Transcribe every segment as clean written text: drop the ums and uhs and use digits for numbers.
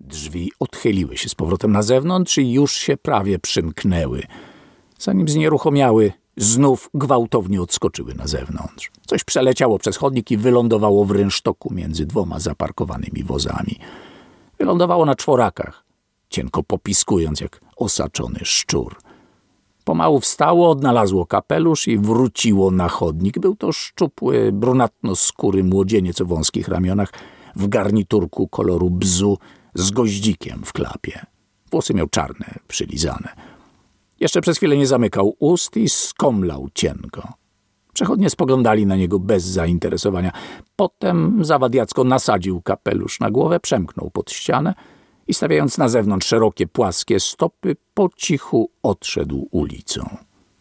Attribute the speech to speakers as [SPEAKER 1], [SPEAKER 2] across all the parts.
[SPEAKER 1] Drzwi odchyliły się z powrotem na zewnątrz i już się prawie przymknęły. Zanim znieruchomiały, znów gwałtownie odskoczyły na zewnątrz. Coś przeleciało przez chodnik i wylądowało w rynsztoku między 2 zaparkowanymi wozami. Wylądowało na czworakach, cienko popiskując jak osaczony szczur. Pomału wstało, odnalazło kapelusz i wróciło na chodnik. Był to szczupły, brunatno-skóry młodzieniec o wąskich ramionach w garniturku koloru bzu z goździkiem w klapie. Włosy miał czarne, przylizane. Jeszcze przez chwilę nie zamykał ust i skomlał cienko. Przechodnie spoglądali na niego bez zainteresowania. Potem zawadiacko nasadził kapelusz na głowę, przemknął pod ścianę i stawiając na zewnątrz szerokie, płaskie stopy, po cichu odszedł ulicą.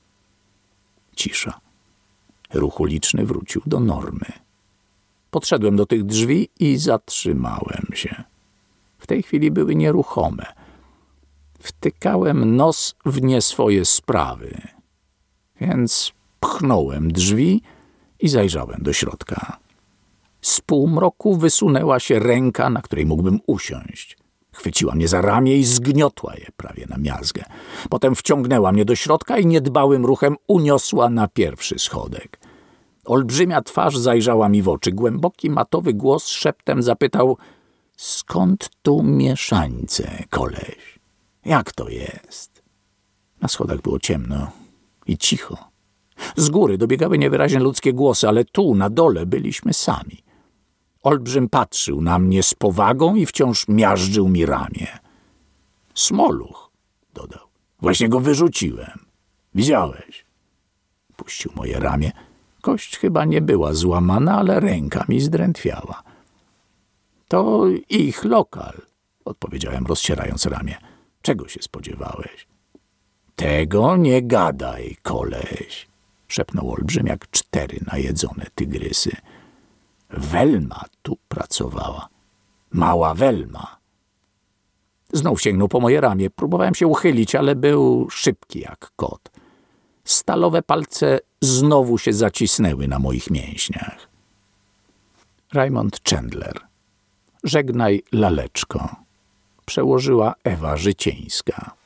[SPEAKER 1] Cisza. Ruch uliczny wrócił do normy. Podszedłem do tych drzwi i zatrzymałem się. W tej chwili były nieruchome. Wtykałem nos w nie swoje sprawy, więc pchnąłem drzwi i zajrzałem do środka. Z półmroku wysunęła się ręka, na której mógłbym usiąść. Chwyciła mnie za ramię i zgniotła je prawie na miazgę. Potem wciągnęła mnie do środka i niedbałym ruchem uniosła na pierwszy schodek. Olbrzymia twarz zajrzała mi w oczy. Głęboki, matowy głos szeptem zapytał: skąd tu mieszańce, koleś? Jak to jest? Na schodach było ciemno i cicho. Z góry dobiegały niewyraźnie ludzkie głosy, ale tu, na dole, byliśmy sami. Olbrzym patrzył na mnie z powagą i wciąż miażdżył mi ramię. Smoluch, dodał. Właśnie go wyrzuciłem. Widziałeś? Puścił moje ramię. Kość chyba nie była złamana, ale ręka mi zdrętwiała. To ich lokal, odpowiedziałem, rozcierając ramię. Czego się spodziewałeś? Tego nie gadaj, koleś, szepnął olbrzym jak 4 najedzone tygrysy. Welma tu pracowała. Mała Welma. Znów sięgnął po moje ramię. Próbowałem się uchylić, ale był szybki jak kot. Stalowe palce znowu się zacisnęły na moich mięśniach. Raymond Chandler. Żegnaj, laleczko. Przełożyła Ewa Życieńska.